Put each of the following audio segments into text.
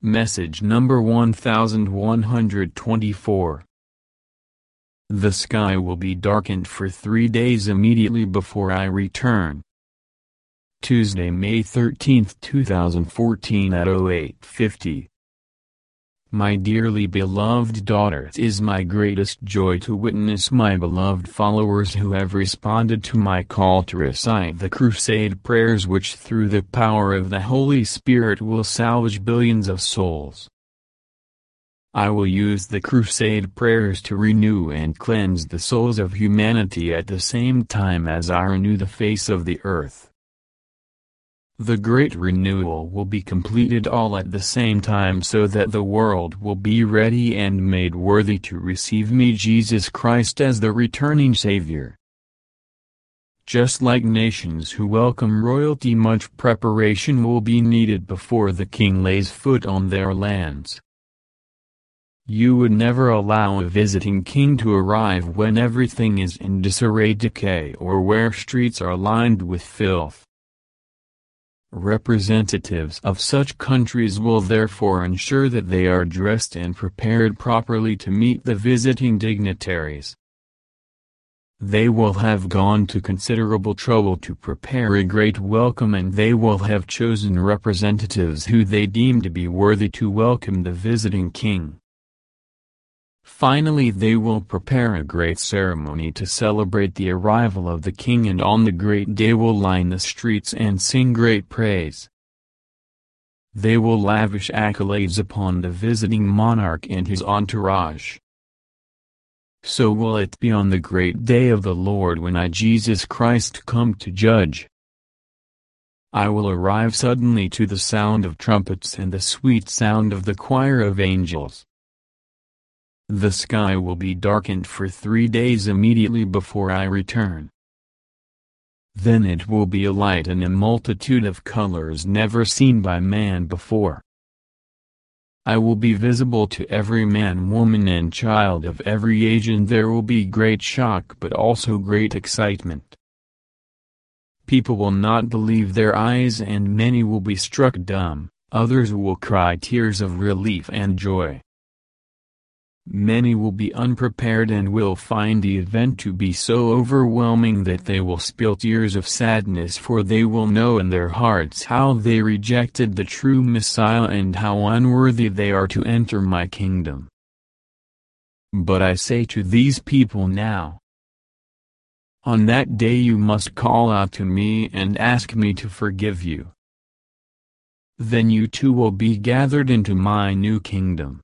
Message number 1124. The sky will be darkened for 3 days immediately before I return. Tuesday, May 13, 2014 at 08:50. My dearly beloved daughter, it is my greatest joy to witness my beloved followers who have responded to my call to recite the crusade prayers which through the power of the Holy Spirit will salvage billions of souls. I will use the crusade prayers to renew and cleanse the souls of humanity at the same time as I renew the face of the earth. The great renewal will be completed all at the same time so that the world will be ready and made worthy to receive me, Jesus Christ, as the returning Savior. Just like nations who welcome royalty, much preparation will be needed before the king lays foot on their lands. You would never allow a visiting king to arrive when everything is in disarray, decay, or where streets are lined with filth. Representatives of such countries will therefore ensure that they are dressed and prepared properly to meet the visiting dignitaries. They will have gone to considerable trouble to prepare a great welcome, and they will have chosen representatives who they deem to be worthy to welcome the visiting king. Finally, they will prepare a great ceremony to celebrate the arrival of the king, and on the great day will line the streets and sing great praise. They will lavish accolades upon the visiting monarch and his entourage. So will it be on the great day of the Lord when I, Jesus Christ, come to judge. I will arrive suddenly to the sound of trumpets and the sweet sound of the choir of angels. The sky will be darkened for 3 days immediately before I return. Then it will be alight in a multitude of colors never seen by man before. I will be visible to every man, woman, and child of every age, and there will be great shock but also great excitement. People will not believe their eyes, and many will be struck dumb, others will cry tears of relief and joy. Many will be unprepared and will find the event to be so overwhelming that they will spill tears of sadness, for they will know in their hearts how they rejected the true Messiah and how unworthy they are to enter my kingdom. But I say to these people now, on that day you must call out to me and ask me to forgive you. Then you too will be gathered into my new kingdom.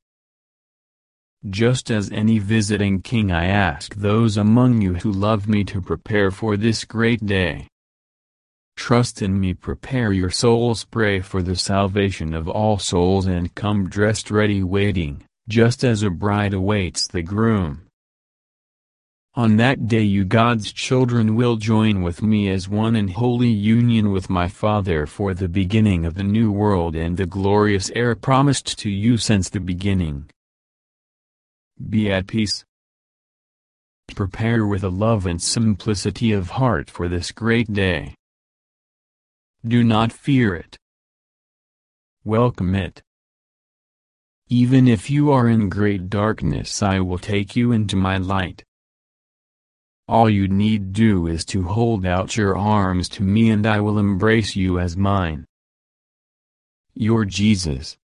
Just as any visiting king, I ask those among you who love me to prepare for this great day. Trust in me, prepare your souls, pray for the salvation of all souls, and come dressed ready, waiting, just as a bride awaits the groom. On that day you, God's children, will join with me as one in holy union with my Father for the beginning of the new world and the glorious era promised to you since the beginning. Be at peace. Prepare with a love and simplicity of heart for this great day. Do not fear it. Welcome it. Even if you are in great darkness, I will take you into my light. All you need do is to hold out your arms to me, and I will embrace you as mine. Your Jesus.